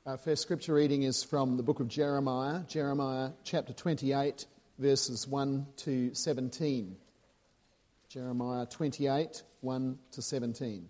Our first scripture reading is from the book of Jeremiah, Jeremiah chapter 28, verses 1 to 17. Jeremiah 28, 1 to 17.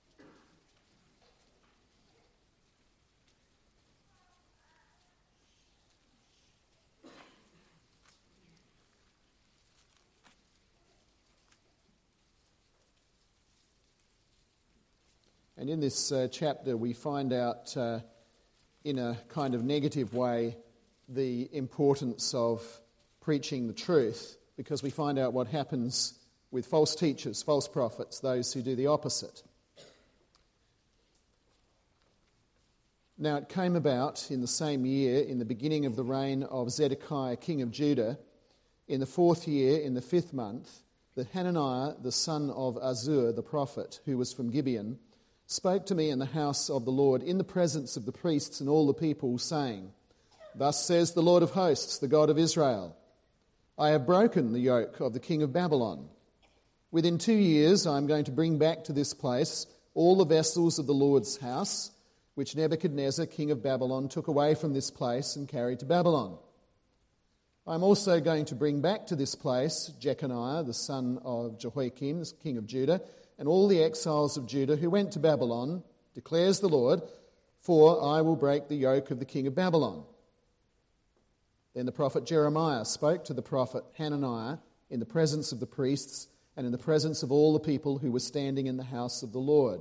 And in this chapter we find out in a kind of negative way the importance of preaching the truth, because we find out what happens with false teachers, false prophets, those who do the opposite. Now it came about in the same year, in the beginning of the reign of Zedekiah king of Judah, in the 4th year, in the 5th month, that Hananiah the son of Azur the prophet, who was from Gibeon, spoke to me in the house of the Lord in the presence of the priests and all the people, saying, Thus says the Lord of hosts, the God of Israel, I have broken the yoke of the king of Babylon. Within 2 years I am going to bring back to this place all the vessels of the Lord's house, which Nebuchadnezzar king of Babylon took away from this place and carried to Babylon. I am also going to bring back to this place Jeconiah the son of Jehoiakim, the king of Judah, and all the exiles of Judah who went to Babylon, declares the Lord, for I will break the yoke of the king of Babylon. Then the prophet Jeremiah spoke to the prophet Hananiah in the presence of the priests and in the presence of all the people who were standing in the house of the Lord.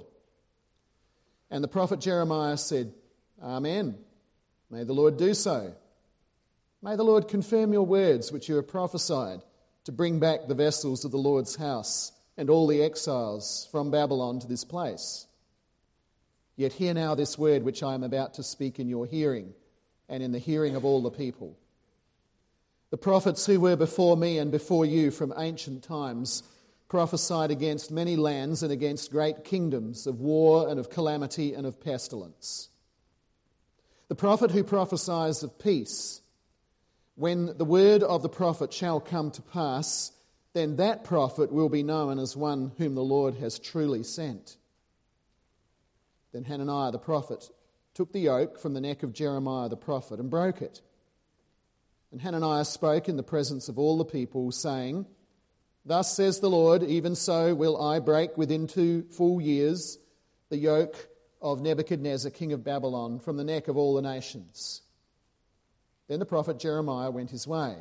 And the prophet Jeremiah said, Amen. May the Lord do so. May the Lord confirm your words which you have prophesied to bring back the vessels of the Lord's house and all the exiles from Babylon to this place. Yet hear now this word which I am about to speak in your hearing and in the hearing of all the people. The prophets who were before me and before you from ancient times prophesied against many lands and against great kingdoms of war and of calamity and of pestilence. The prophet who prophesies of peace, when the word of the prophet shall come to pass, then that prophet will be known as one whom the Lord has truly sent. Then Hananiah the prophet took the yoke from the neck of Jeremiah the prophet and broke it. And Hananiah spoke in the presence of all the people, saying, Thus says the Lord, even so will I break within 2 full years the yoke of Nebuchadnezzar king of Babylon from the neck of all the nations. Then the prophet Jeremiah went his way.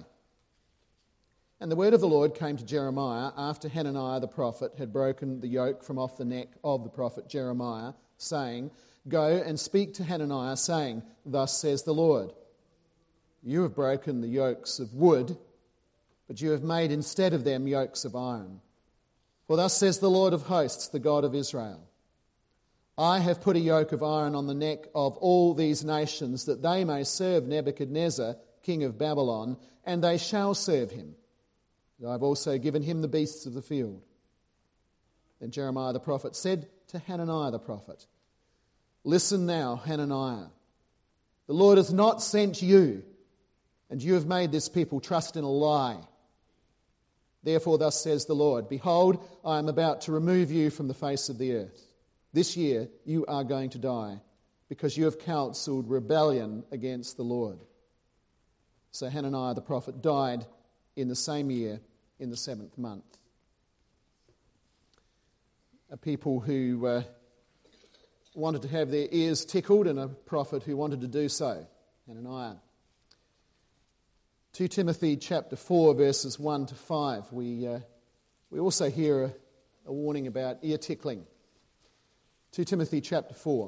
And the word of the Lord came to Jeremiah after Hananiah the prophet had broken the yoke from off the neck of the prophet Jeremiah, saying, Go and speak to Hananiah, saying, Thus says the Lord, You have broken the yokes of wood, but you have made instead of them yokes of iron. For thus says the Lord of hosts, the God of Israel, I have put a yoke of iron on the neck of all these nations, that they may serve Nebuchadnezzar, king of Babylon, and they shall serve him. I have also given him the beasts of the field. Then Jeremiah the prophet said to Hananiah the prophet, Listen now, Hananiah, the Lord has not sent you, and you have made this people trust in a lie. Therefore thus says the Lord, Behold, I am about to remove you from the face of the earth. This year you are going to die, because you have counselled rebellion against the Lord. So Hananiah the prophet died in the same year, in the 7th month. A people who wanted to have their ears tickled, and a prophet who wanted to do so, Hananiah. 2 Timothy chapter 4, verses 1 to 5. We also hear a warning about ear tickling. 2 Timothy chapter 4.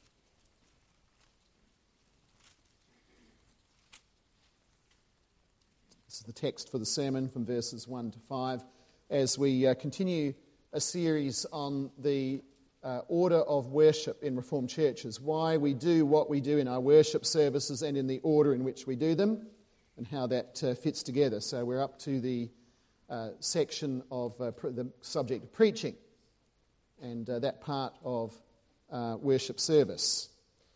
This is the text for the sermon from verses 1 to 5 as we continue a series on the order of worship in Reformed churches, why we do what we do in our worship services and in the order in which we do them, and how that fits together. So we're up to the section of the subject of preaching and that part of worship service.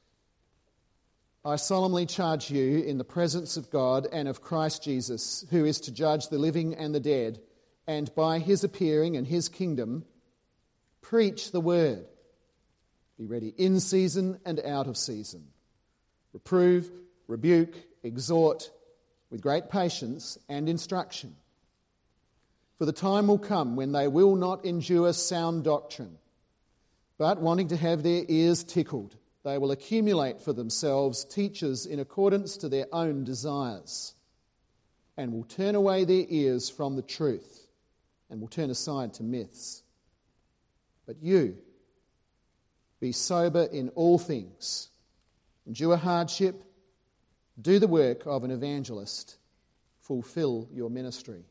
I solemnly charge you in the presence of God and of Christ Jesus, who is to judge the living and the dead, and by his appearing and his kingdom, preach the word. Be ready in season and out of season. reprove, rebuke, exhort with great patience and instruction. For the time will come when they will not endure sound doctrine, but wanting to have their ears tickled, they will accumulate for themselves teachers in accordance to their own desires, and will turn away their ears from the truth, and will turn aside to myths. But you, be sober in all things, endure hardship, do the work of an evangelist, fulfill your ministry.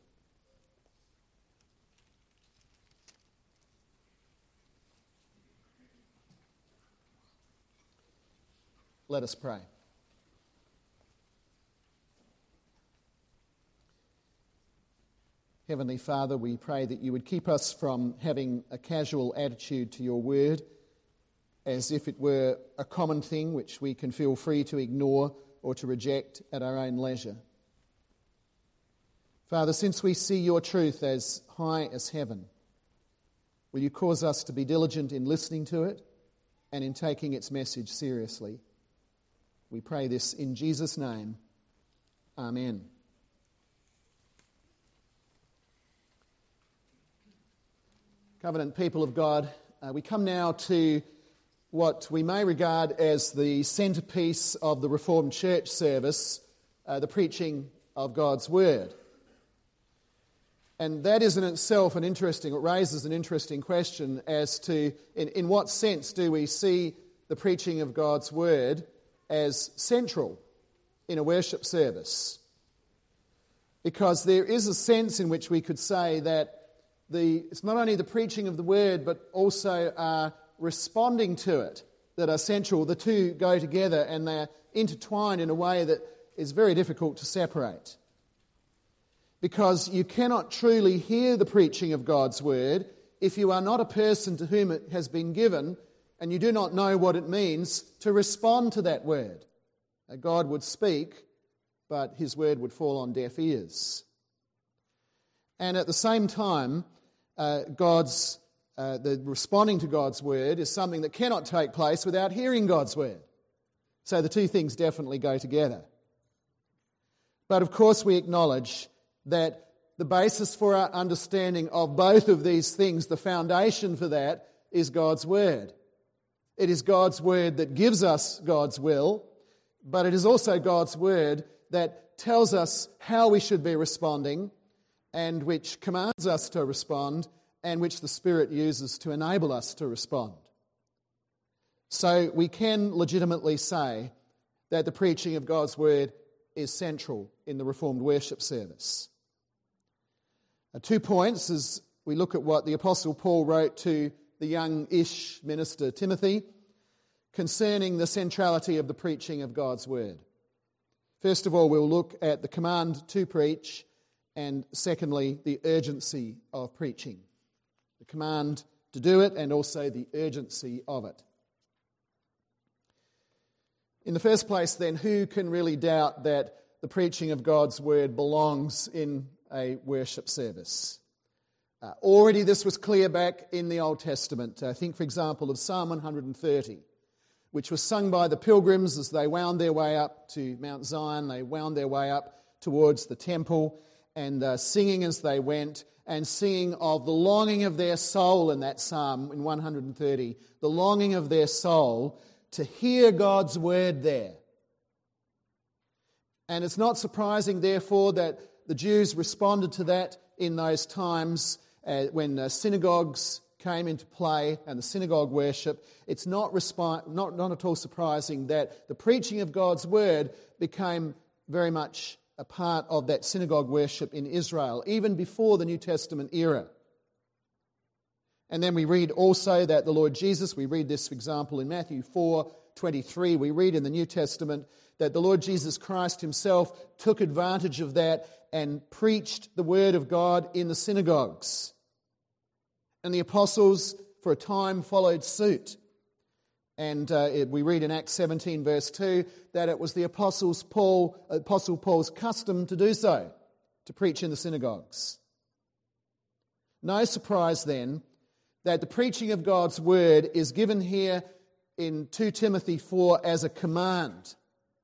Let us pray. Heavenly Father, we pray that you would keep us from having a casual attitude to your word, as if it were a common thing which we can feel free to ignore or to reject at our own leisure. Father, since we see your truth as high as heaven, will you cause us to be diligent in listening to it and in taking its message seriously? We pray this in Jesus' name. Amen. Covenant people of God, we come now to what we may regard as the centrepiece of the Reformed Church service, the preaching of God's Word. And that is in itself it raises an interesting question as to in what sense do we see the preaching of God's Word as central in a worship service? Because there is a sense in which we could say that it's not only the preaching of the Word, but also responding to it that are central. The two go together and they're intertwined in a way that is very difficult to separate. Because you cannot truly hear the preaching of God's Word if you are not a person to whom it has been given and you do not know what it means to respond to that Word. God would speak, but His Word would fall on deaf ears. And at the same time, the responding to God's Word is something that cannot take place without hearing God's Word. So the two things definitely go together. But of course we acknowledge that the basis for our understanding of both of these things, the foundation for that, is God's Word. It is God's Word that gives us God's will, but it is also God's Word that tells us how we should be responding and which commands us to respond and which the Spirit uses to enable us to respond. So we can legitimately say that the preaching of God's Word is central in the Reformed worship service. 2 points as we look at what the Apostle Paul wrote to the young-ish minister Timothy concerning the centrality of the preaching of God's Word. First of all, we'll look at the command to preach, and secondly, the urgency of preaching. The command to do it and also the urgency of it. In the first place, then, who can really doubt that the preaching of God's Word belongs in a worship service? Already this was clear back in the Old Testament. Think, for example, of Psalm 130, which was sung by the pilgrims as they wound their way up to Mount Zion. They wound their way up towards the temple and singing as they went, and singing of the longing of their soul in that psalm in 130, the longing of their soul to hear God's Word there. And it's not surprising, therefore, that the Jews responded to that in those times when synagogues came into play and the synagogue worship. It's not at all surprising that the preaching of God's Word became very much a part of that synagogue worship in Israel, even before the New Testament era. And then we read also that the Lord Jesus, we read this, for example, in Matthew 4:23, we read in the New Testament that the Lord Jesus Christ himself took advantage of that and preached the Word of God in the synagogues. And the apostles, for a time, followed suit. And we read in Acts 17, verse 2, that it was the Apostle Paul's custom to do so, to preach in the synagogues. No surprise then that the preaching of God's Word is given here in 2 Timothy 4 as a command.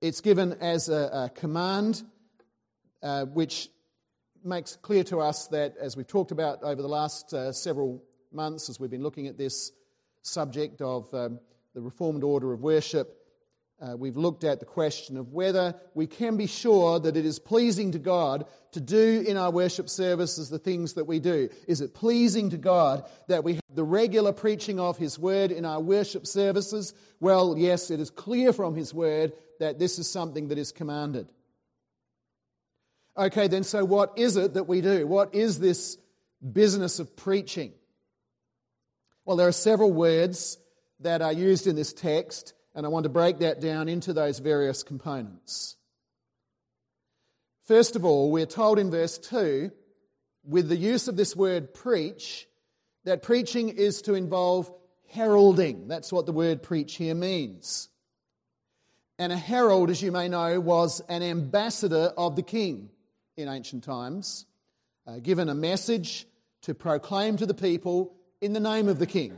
It's given as a command, which makes clear to us that, as we've talked about over the last several months, as we've been looking at this subject of the Reformed order of worship, we've looked at the question of whether we can be sure that it is pleasing to God to do in our worship services the things that we do. Is it pleasing to God that we have the regular preaching of His Word in our worship services? Well, yes, it is clear from His Word that this is something that is commanded. Okay, then, so what is it that we do? What is this business of preaching? Well, there are several words that are used in this text, and I want to break that down into those various components. First of all, we're told in verse 2, with the use of this word preach, that preaching is to involve heralding. That's what the word preach here means. And a herald, as you may know, was an ambassador of the king in ancient times, given a message to proclaim to the people in the name of the king.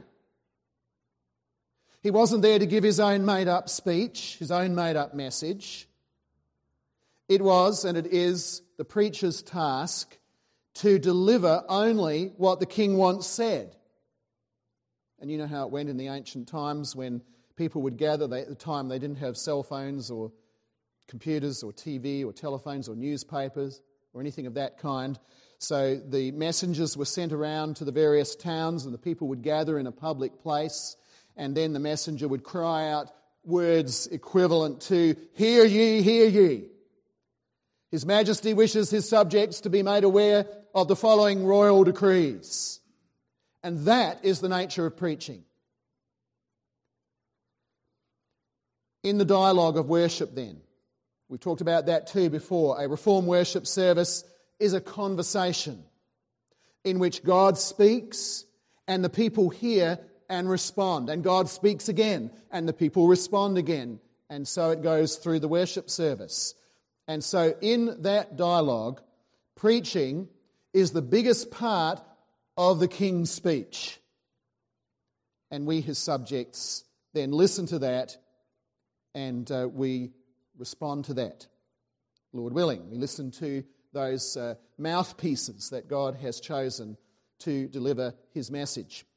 He wasn't there to give his own made-up speech, his own made-up message. It was, and it is, the preacher's task to deliver only what the king once said. And you know how it went in the ancient times when people would gather. At the time, they didn't have cell phones or computers or TV or telephones or newspapers or anything of that kind. So the messengers were sent around to the various towns, and the people would gather in a public place, and then the messenger would cry out words equivalent to, "Hear ye, hear ye. His Majesty wishes his subjects to be made aware of the following royal decrees." And that is the nature of preaching. In the dialogue of worship then, we talked about that too before, a Reformed worship service is a conversation in which God speaks and the people hear and respond. And God speaks again and the people respond again. And so it goes through the worship service. And so in that dialogue, preaching is the biggest part of the king's speech. And we, his subjects, then listen to that and we respond to that, Lord willing. We listen to those mouthpieces that God has chosen to deliver His message.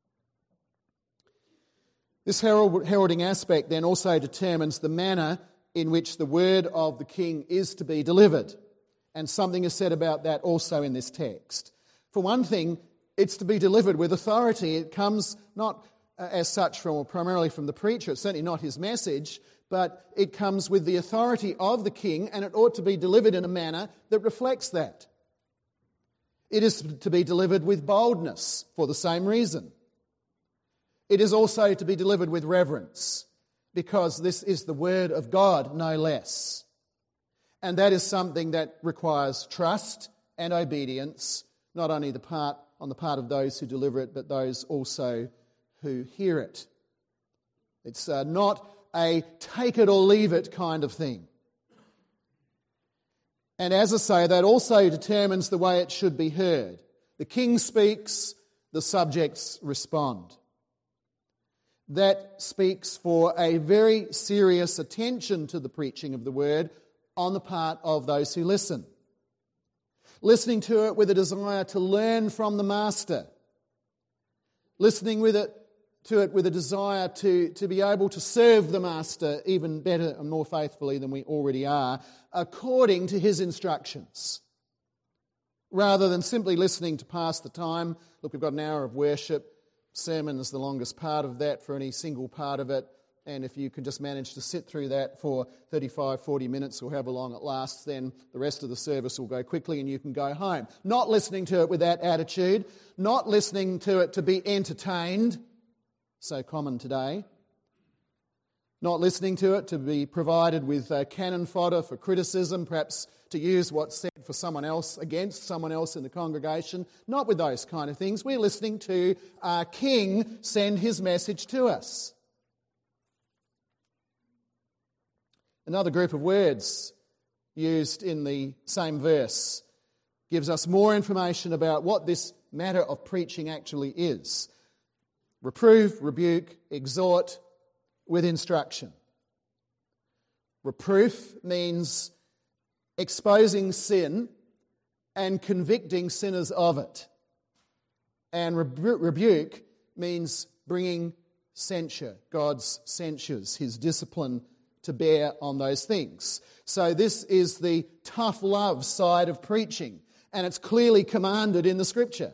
This heralding aspect then also determines the manner in which the word of the king is to be delivered. And something is said about that also in this text. For one thing, it's to be delivered with authority. It comes not as such from, or primarily from the preacher. It's certainly not his message, but it comes with the authority of the king, and it ought to be delivered in a manner that reflects that. It is to be delivered with boldness for the same reason. It is also to be delivered with reverence, because this is the word of God, no less. And that is something that requires trust and obedience, not only on the part of those who deliver it, but those also who hear it. It's not a take it or leave it kind of thing. And as I say, that also determines the way it should be heard. The king speaks, the subjects respond. That speaks for a very serious attention to the preaching of the word on the part of those who listen. Listening to it with a desire to learn from the master. Listening to it with a desire to be able to serve the master even better and more faithfully than we already are, according to his instructions. Rather than simply listening to pass the time. Look, we've got an hour of worship. Sermon is the longest part of that for any single part of it. And if you can just manage to sit through that for 35, 40 minutes or however long it lasts, then the rest of the service will go quickly and you can go home. Not listening to it with that attitude. Not listening to it to be entertained. So common today. Not listening to it to be provided with cannon fodder for criticism, perhaps to use what's said for someone else, against someone else in the congregation. Not with those kind of things. We're listening to our King send his message to us. Another group of words used in the same verse gives us more information about what this matter of preaching actually is. Reprove, rebuke, exhort with instruction. Reproof means exposing sin and convicting sinners of it. And rebuke means bringing censure, God's censures, his discipline to bear on those things. So this is the tough love side of preaching, and it's clearly commanded in the Scripture.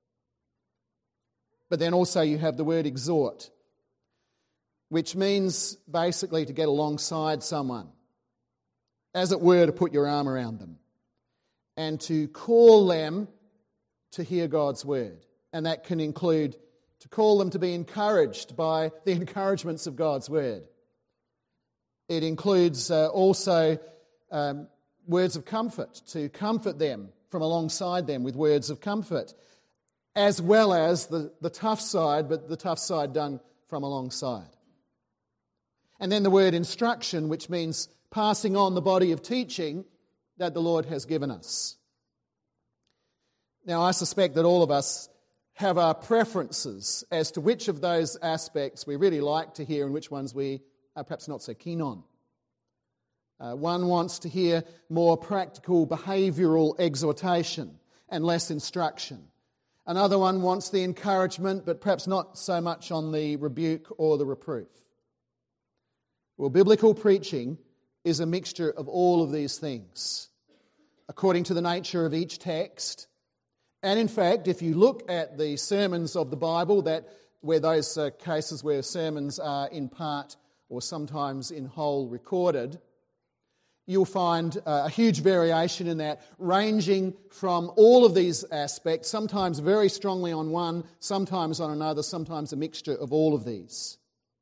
But then also you have the word exhort, which means basically to get alongside someone, as it were, to put your arm around them and to call them to hear God's word. And that can include to call them to be encouraged by the encouragements of God's word. It includes also words of comfort, to comfort them from alongside them with words of comfort, as well as the tough side, but the tough side done from alongside. And then the word instruction, which means passing on the body of teaching that the Lord has given us. Now, I suspect that all of us have our preferences as to which of those aspects we really like to hear and which ones we are perhaps not so keen on. One wants to hear more practical behavioural exhortation and less instruction. Another one wants the encouragement, but perhaps not so much on the rebuke or the reproof. Well, biblical preaching is a mixture of all of these things, according to the nature of each text. And in fact, if you look at the sermons of the Bible, where those cases where sermons are in part or sometimes in whole recorded, you'll find a huge variation in that, ranging from all of these aspects, sometimes very strongly on one, sometimes on another, sometimes a mixture of all of these.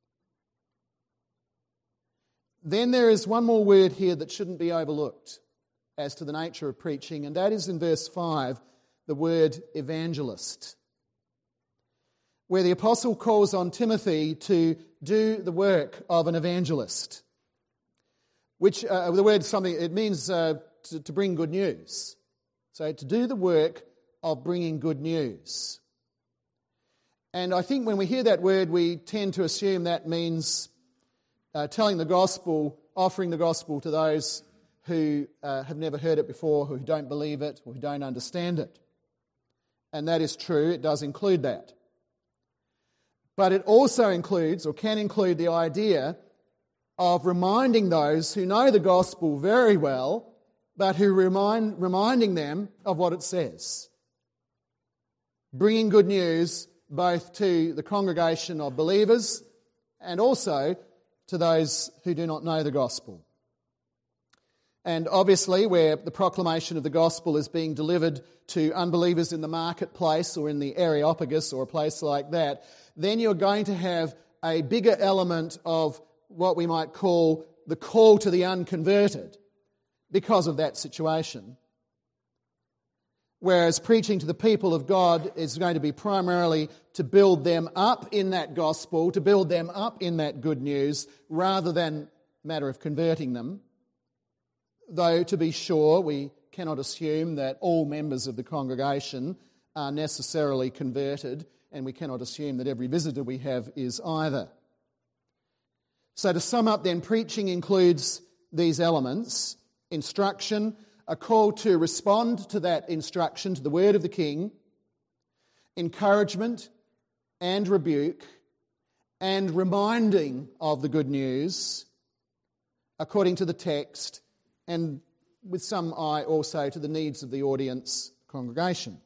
Then there is one more word here that shouldn't be overlooked as to the nature of preaching, and that is in verse 5, the word evangelist, where the apostle calls on Timothy to do the work of an evangelist, which the word something, it means to bring good news. So to do the work of bringing good news. And I think when we hear that word, we tend to assume that means telling the gospel, offering the gospel to those who have never heard it before, who don't believe it, or who don't understand it. And that is true, it does include that. But it also includes, or can include, the idea of reminding those who know the gospel very well, but who reminding them of what it says. Bringing good news both to the congregation of believers and also to those who do not know the gospel. And obviously, where the proclamation of the gospel is being delivered to unbelievers in the marketplace or in the Areopagus or a place like that, then you're going to have a bigger element of what we might call the call to the unconverted because of that situation. Whereas preaching to the people of God is going to be primarily to build them up in that gospel, to build them up in that good news, rather than a matter of converting them. Though, to be sure, we cannot assume that all members of the congregation are necessarily converted, and we cannot assume that every visitor we have is either. So to sum up then, preaching includes these elements: instruction, a call to respond to that instruction, to the word of the King, encouragement and rebuke, and reminding of the good news according to the text, and with some eye also to the needs of the audience congregation.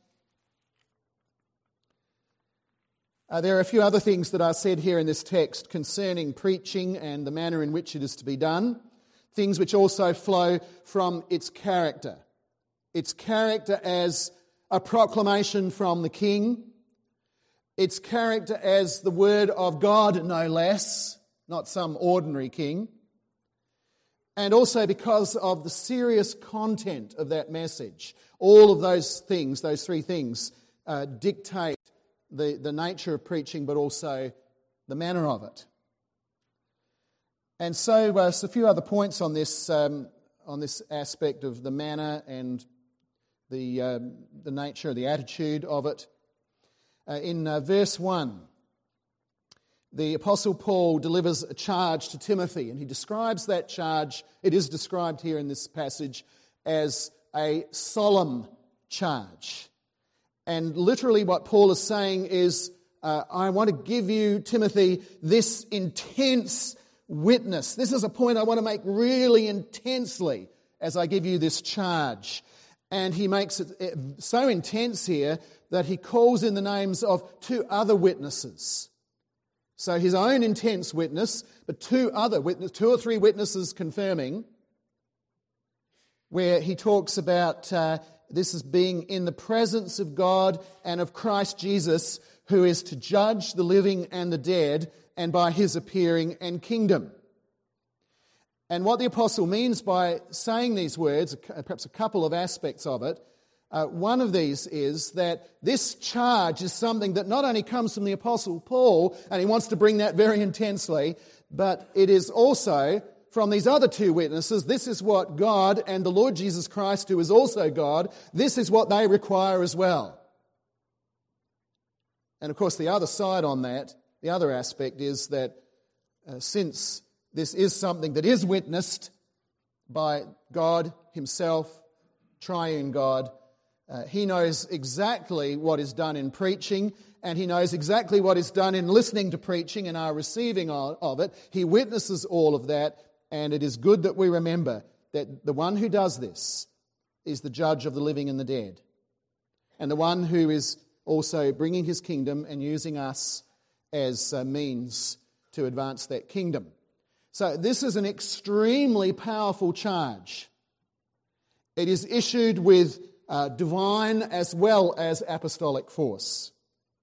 There are a few other things that are said here in this text concerning preaching and the manner in which it is to be done, things which also flow from its character. Its character as a proclamation from the King, its character as the word of God, no less, not some ordinary king, and also because of the serious content of that message. All of those things, those three things, dictate the nature of preaching, but also the manner of it. And so a few other points on this aspect of the manner and the nature, the attitude of it. In verse 1, the Apostle Paul delivers a charge to Timothy, and he describes that charge, it is described here in this passage, as a solemn charge. And literally what Paul is saying is, I want to give you, Timothy, this intense witness. This is a point I want to make really intensely as I give you this charge. And he makes it so intense here that he calls in the names of two other witnesses. So his own intense witness, but two or three witnesses confirming, where he talks about this as being in the presence of God and of Christ Jesus, who is to judge the living and the dead, and by his appearing and kingdom. And what the apostle means by saying these words, perhaps a couple of aspects of it, one of these is that this charge is something that not only comes from the Apostle Paul, and he wants to bring that very intensely, but it is also from these other two witnesses. This is what God and the Lord Jesus Christ, who is also God, this is what they require as well. And of course the other side on that, the other aspect is that since this is something that is witnessed by God himself, triune God, he knows exactly what is done in preaching, and he knows exactly what is done in listening to preaching and our receiving of it. He witnesses all of that, and it is good that we remember that the one who does this is the judge of the living and the dead, and the one who is also bringing his kingdom and using us as means to advance that kingdom. So this is an extremely powerful charge. It is issued with divine as well as apostolic force.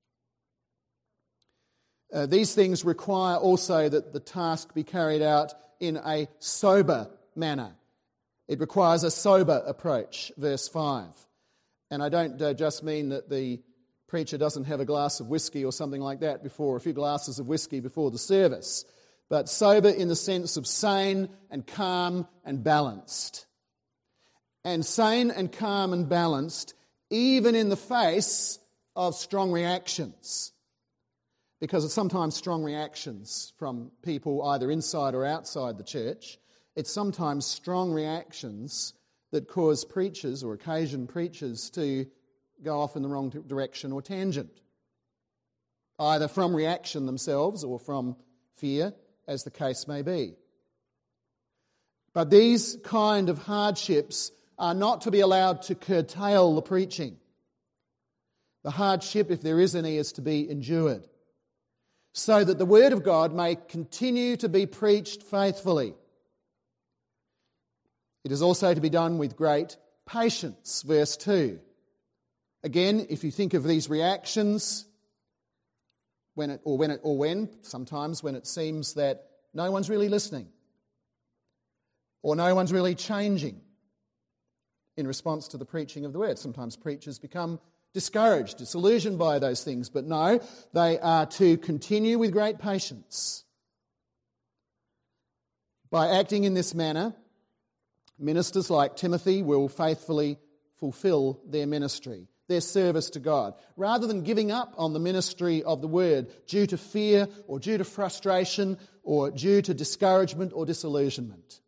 These things require also that the task be carried out in a sober manner. It requires a sober approach, verse 5. And I don't just mean that the preacher doesn't have a glass of whiskey or something like that before, a few glasses of whiskey before the service, but sober in the sense of sane and calm and balanced. And sane and calm and balanced even in the face of strong reactions. Because sometimes strong reactions from people either inside or outside the church, it's sometimes strong reactions that cause preachers or occasion preachers to go off in the wrong direction or tangent. Either from reaction themselves or from fear, as the case may be. But these kind of hardships are not to be allowed to curtail the preaching. The hardship, if there is any, is to be endured, so that the word of God may continue to be preached faithfully. It is also to be done with great patience, verse 2. Again, if you think of these reactions, sometimes when it seems that no one's really listening, or no one's really changing in response to the preaching of the word. Sometimes preachers become discouraged, disillusioned by those things, but no, they are to continue with great patience. By acting in this manner, ministers like Timothy will faithfully fulfill their ministry, their service to God, rather than giving up on the ministry of the word due to fear or due to frustration or due to discouragement or disillusionment.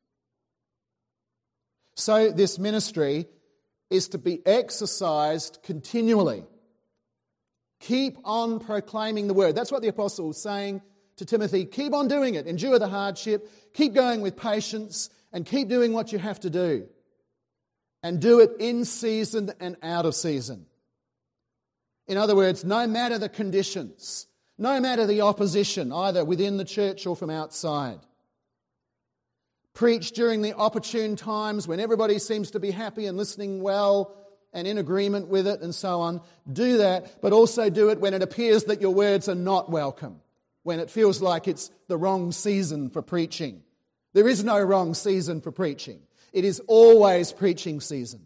So this ministry is to be exercised continually. Keep on proclaiming the word. That's what the apostle is saying to Timothy. Keep on doing it. Endure the hardship. Keep going with patience and keep doing what you have to do. And do it in season and out of season. In other words, no matter the conditions, no matter the opposition, either within the church or from outside. Preach during the opportune times when everybody seems to be happy and listening well and in agreement with it and so on. Do that, but also do it when it appears that your words are not welcome, when it feels like it's the wrong season for preaching. There is no wrong season for preaching. It is always preaching season.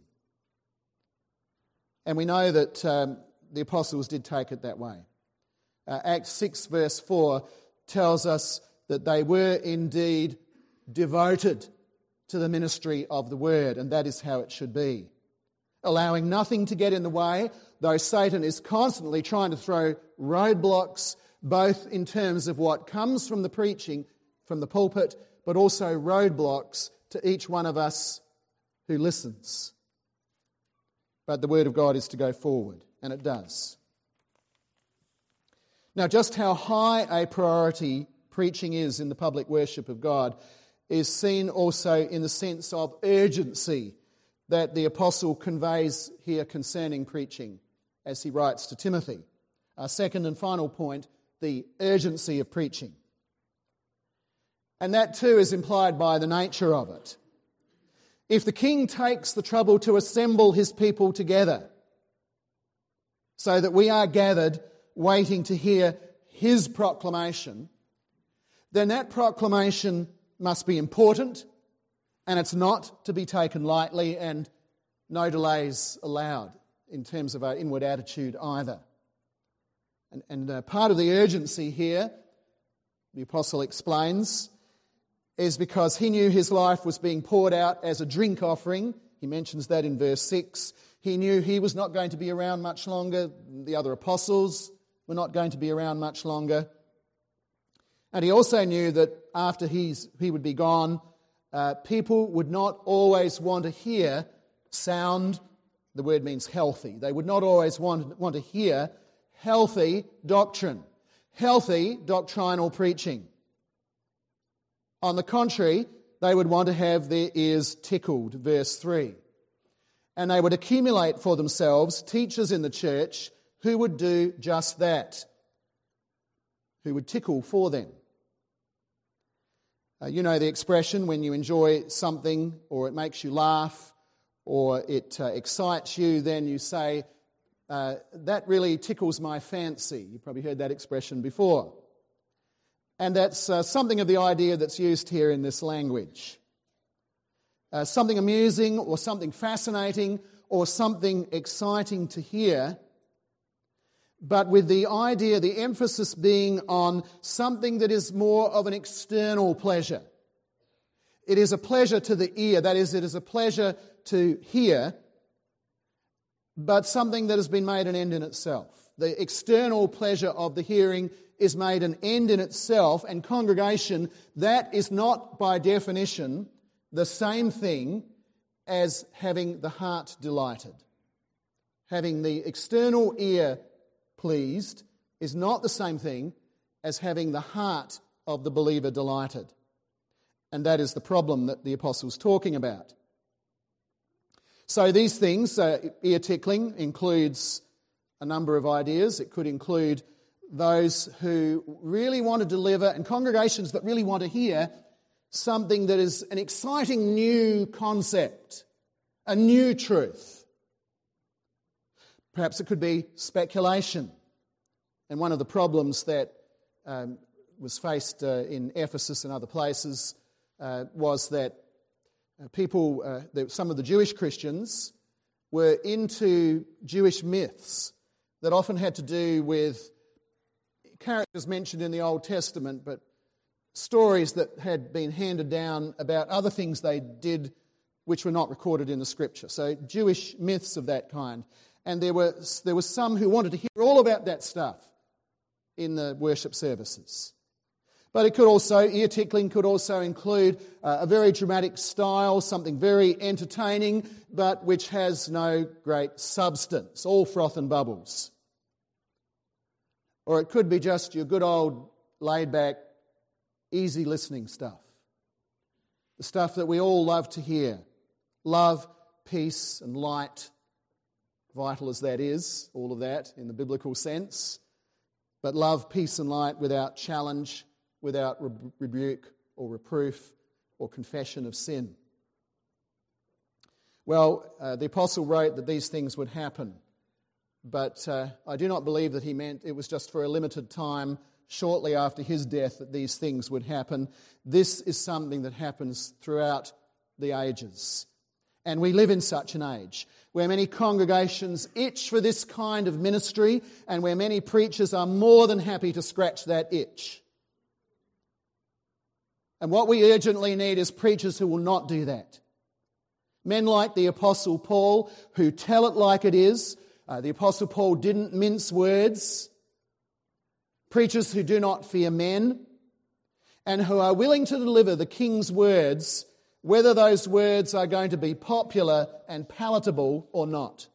And we know that the apostles did take it that way. Acts 6 verse 4 tells us that they were indeed devoted to the ministry of the word, and that is how it should be. Allowing nothing to get in the way, though Satan is constantly trying to throw roadblocks, both in terms of what comes from the preaching, from the pulpit, but also roadblocks to each one of us who listens. But the Word of God is to go forward, and it does. Now, just how high a priority preaching is in the public worship of God is seen also in the sense of urgency that the apostle conveys here concerning preaching as he writes to Timothy. Our second and final point, the urgency of preaching. And that too is implied by the nature of it. If the king takes the trouble to assemble his people together so that we are gathered waiting to hear his proclamation, then that proclamation must be important, and it's not to be taken lightly, and no delays allowed in terms of our inward attitude either. And part of the urgency here, the apostle explains, is because he knew his life was being poured out as a drink offering. He mentions that in verse 6. He knew he was not going to be around much longer. The other apostles were not going to be around much longer. And he also knew that after he would be gone, people would not always want to hear sound. The word means healthy. They would not always want to hear healthy doctrine, healthy doctrinal preaching. On the contrary, they would want to have their ears tickled, verse 3. And they would accumulate for themselves teachers in the church who would do just that, who would tickle for them. You know the expression, when you enjoy something or it makes you laugh or it excites you, then you say, that really tickles my fancy. You've probably heard that expression before. And that's something of the idea that's used here in this language. Something amusing or something fascinating or something exciting to hear, but with the idea, the emphasis being on something that is more of an external pleasure. It is a pleasure to the ear, that is, it is a pleasure to hear, but something that has been made an end in itself. The external pleasure of the hearing is made an end in itself, and congregation, that is not by definition the same thing as having the heart delighted. Having the external ear pleased is not the same thing as having the heart of the believer delighted. And that is the problem that the apostle's talking about. So these things, ear tickling includes a number of ideas. It could include those who really want to deliver, and congregations that really want to hear something that is an exciting new concept, a new truth. Perhaps it could be speculation. And one of the problems that was faced in Ephesus and other places was that some of the Jewish Christians were into Jewish myths that often had to do with characters mentioned in the Old Testament, but stories that had been handed down about other things they did which were not recorded in the Scripture. So Jewish myths of that kind. And there were some who wanted to hear all about that stuff in the worship services. But it could also, ear tickling could also include a very dramatic style, something very entertaining, but which has no great substance, all froth and bubbles. Or it could be just your good old laid-back, easy listening stuff. The stuff that we all love to hear. Love, peace and light, vital as that is, all of that in the biblical sense. But love, peace and light without challenge, without rebuke or reproof or confession of sin. Well, the apostle wrote that these things would happen, but I do not believe that he meant it was just for a limited time shortly after his death that these things would happen. This is something that happens throughout the ages. And we live in such an age where many congregations itch for this kind of ministry and where many preachers are more than happy to scratch that itch. And what we urgently need is preachers who will not do that. Men like the Apostle Paul who tell it like it is. The Apostle Paul didn't mince words. preachers who do not fear men, and who are willing to deliver the King's words, whether those words are going to be popular and palatable or not.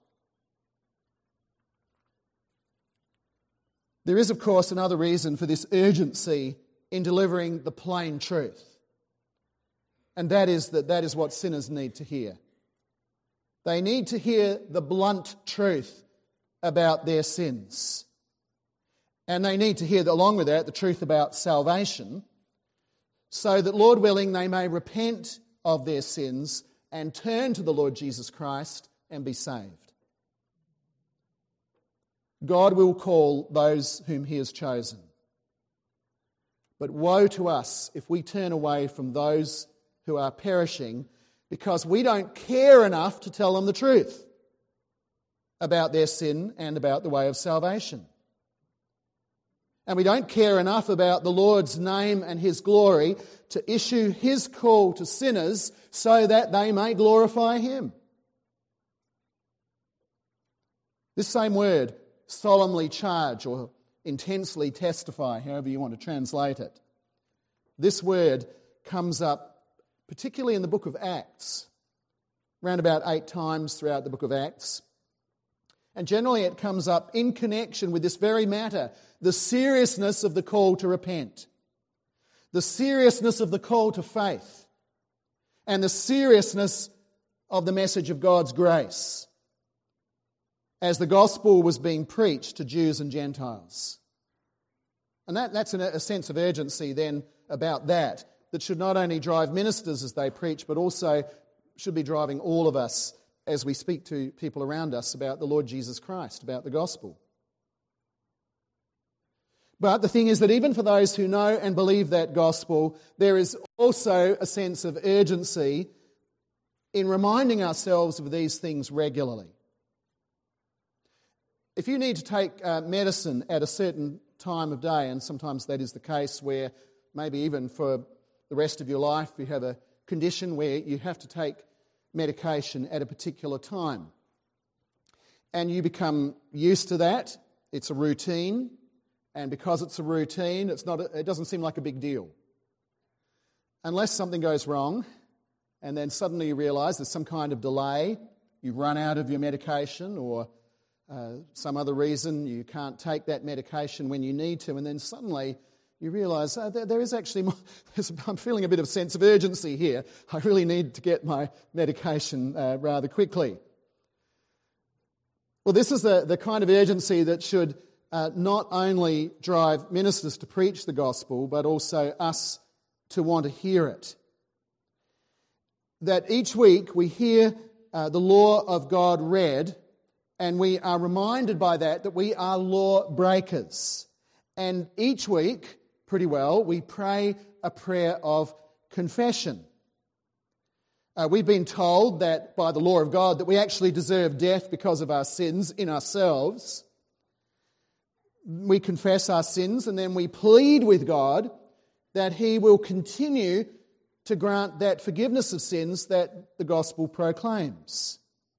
There is, of course, another reason for this urgency in delivering the plain truth. And that is what sinners need to hear. They need to hear the blunt truth about their sins. And they need to hear, along with that, the truth about salvation, so that, Lord willing, they may repent of their sins and turn to the Lord Jesus Christ and be saved. God will call those whom He has chosen. But woe to us if we turn away from those who are perishing because we don't care enough to tell them the truth about their sin and about the way of salvation. And we don't care enough about the Lord's name and His glory to issue His call to sinners so that they may glorify Him. This same word, solemnly charge or intensely testify, however you want to translate it. This word comes up particularly in the book of Acts, around about 8 times throughout the book of Acts. And generally it comes up in connection with this very matter, the seriousness of the call to repent, the seriousness of the call to faith, and the seriousness of the message of God's grace as the gospel was being preached to Jews and Gentiles. And that's a sense of urgency then about that should not only drive ministers as they preach, but also should be driving all of us as we speak to people around us about the Lord Jesus Christ, about the gospel. But the thing is that even for those who know and believe that gospel, there is also a sense of urgency in reminding ourselves of these things regularly. If you need to take medicine at a certain time of day, and sometimes that is the case where maybe even for the rest of your life you have a condition where you have to take medication at a particular time, and you become used to that, it's a routine, and because it's a routine, it doesn't seem like a big deal. Unless something goes wrong, and then suddenly you realise there's some kind of delay, you run out of your medication, or some other reason you can't take that medication when you need to, and then suddenly you realise there is actually more, I'm feeling a bit of sense of urgency here. I really need to get my medication rather quickly. Well, this is the kind of urgency that should not only drive ministers to preach the gospel, but also us to want to hear it. That each week we hear the law of God read, and we are reminded by that we are law breakers. And each week, pretty well, we pray a prayer of confession. We've been told that by the law of God that we actually deserve death because of our sins in ourselves. We confess our sins and then we plead with God that He will continue to grant that forgiveness of sins that the gospel proclaims.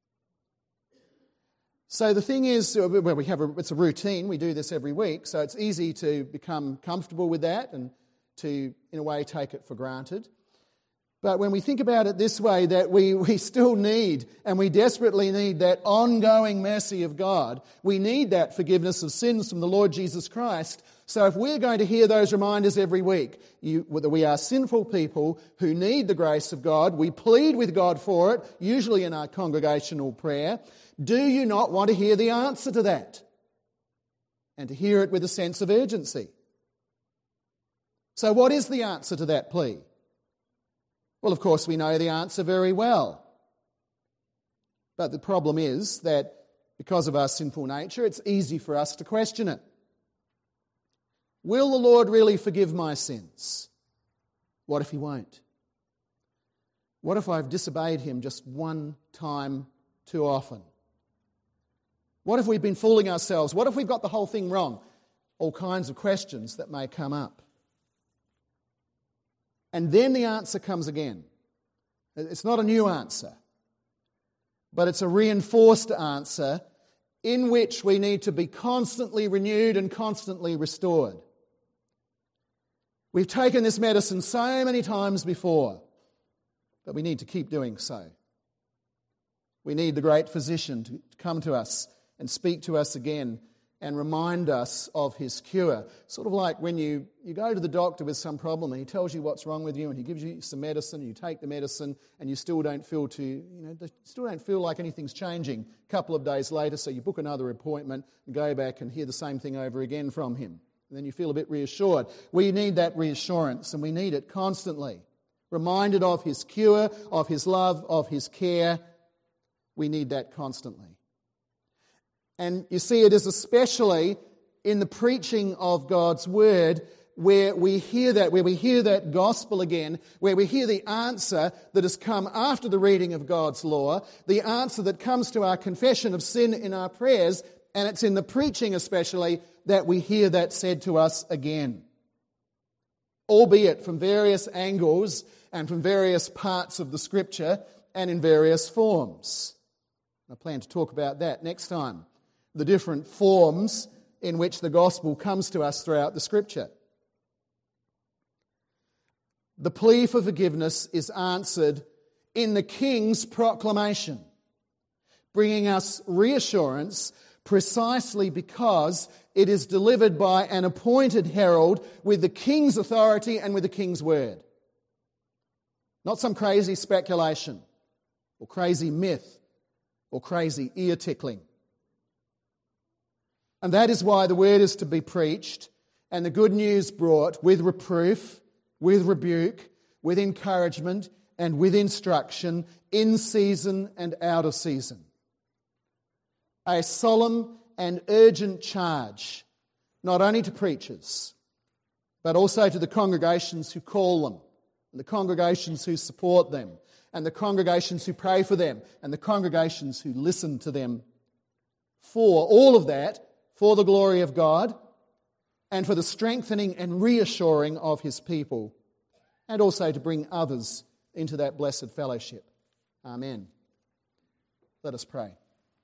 So the thing is, it's a routine, we do this every week, so it's easy to become comfortable with that and to, in a way, take it for granted. But when we think about it this way, that we still need, and we desperately need that ongoing mercy of God, we need that forgiveness of sins from the Lord Jesus Christ. So if we're going to hear those reminders every week, that we are sinful people who need the grace of God, we plead with God for it, usually in our congregational prayer, do you not want to hear the answer to that? And to hear it with a sense of urgency. So what is the answer to that plea? Well, of course, we know the answer very well. But the problem is that because of our sinful nature, it's easy for us to question it. Will the Lord really forgive my sins? What if He won't? What if I've disobeyed Him just one time too often? What if we've been fooling ourselves? What if we've got the whole thing wrong? All kinds of questions that may come up. And then the answer comes again. It's not a new answer, but it's a reinforced answer in which we need to be constantly renewed and constantly restored. We've taken this medicine so many times before, but we need to keep doing so. We need the great physician to come to us and speak to us again and remind us of his cure. Sort of like when you go to the doctor with some problem and he tells you what's wrong with you and he gives you some medicine and you take the medicine and you still don't feel like anything's changing a couple of days later, so you book another appointment and go back and hear the same thing over again from him. And then you feel a bit reassured. We need that reassurance, and we need it constantly. Reminded of his cure, of his love, of his care. We need that constantly. And you see, it is especially in the preaching of God's word where we hear that gospel again, where we hear the answer that has come after the reading of God's law, the answer that comes to our confession of sin in our prayers, and it's in the preaching especially that we hear that said to us again. Albeit from various angles and from various parts of the Scripture and in various forms. I plan to talk about that next time. The different forms in which the gospel comes to us throughout the Scripture. The plea for forgiveness is answered in the King's proclamation, bringing us reassurance precisely because it is delivered by an appointed herald with the King's authority and with the King's word. Not some crazy speculation or crazy myth or crazy ear-tickling. And that is why the word is to be preached and the good news brought with reproof, with rebuke, with encouragement and with instruction in season and out of season. A solemn and urgent charge, not only to preachers, but also to the congregations who call them, and the congregations who support them, and the congregations who pray for them, and the congregations who listen to them. For all of that, for the glory of God, and for the strengthening and reassuring of his people, and also to bring others into that blessed fellowship. Amen. Let us pray.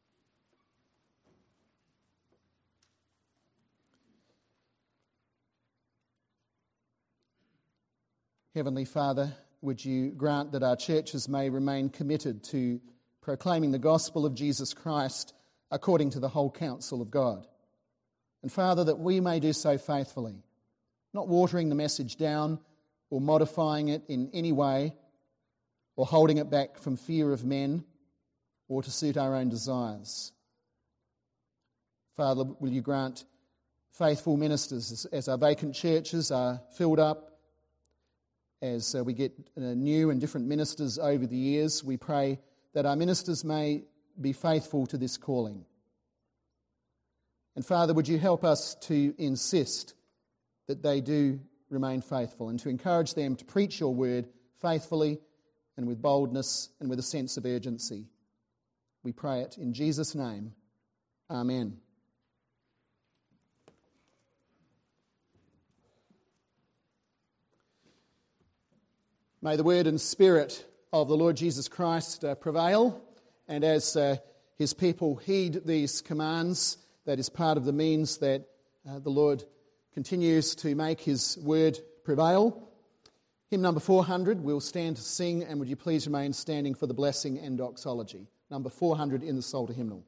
Heavenly Father, would you grant that our churches may remain committed to proclaiming the gospel of Jesus Christ according to the whole counsel of God. And Father, that we may do so faithfully, not watering the message down or modifying it in any way or holding it back from fear of men or to suit our own desires. Father, will you grant faithful ministers as our vacant churches are filled up, as we get new and different ministers over the years. We pray that our ministers may be faithful to this calling. And Father, would you help us to insist that they do remain faithful and to encourage them to preach your word faithfully and with boldness and with a sense of urgency. We pray it in Jesus' name. Amen. May the word and spirit of the Lord Jesus Christ prevail, and as his people heed these commands, that is part of the means that the Lord continues to make his word prevail. Hymn number 400, we'll stand to sing, and would you please remain standing for the blessing and doxology. Number 400 in the Psalter hymnal.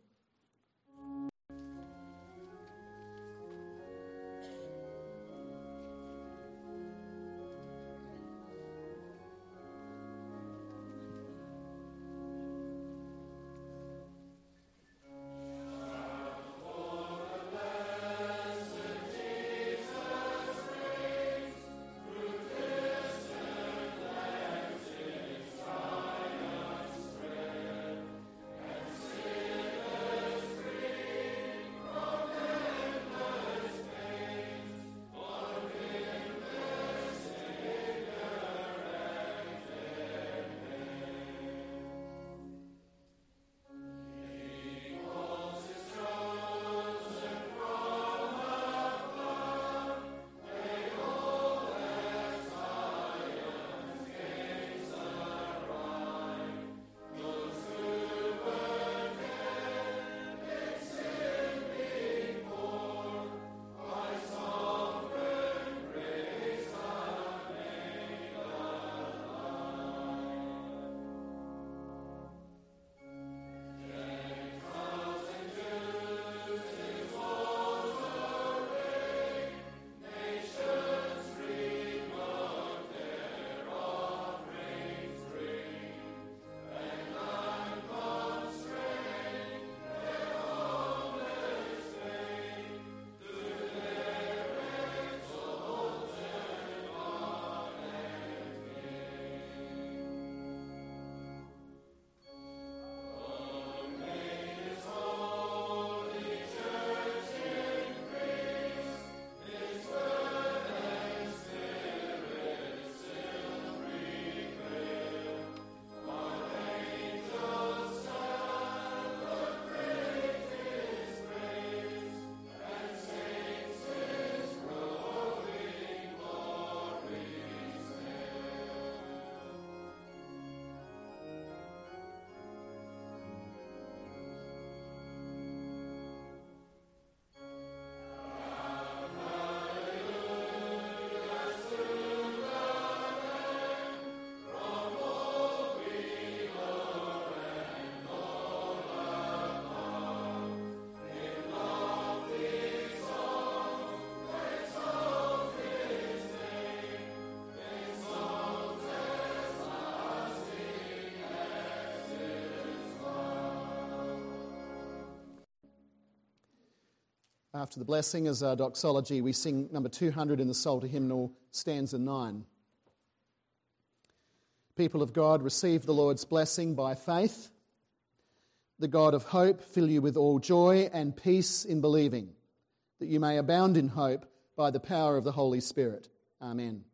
after the blessing, as our doxology, we sing number 200 in the Psalter hymnal, stanza 9. People of God, receive the Lord's blessing by faith. The God of hope fill you with all joy and peace in believing, that you may abound in hope by the power of the Holy Spirit. Amen.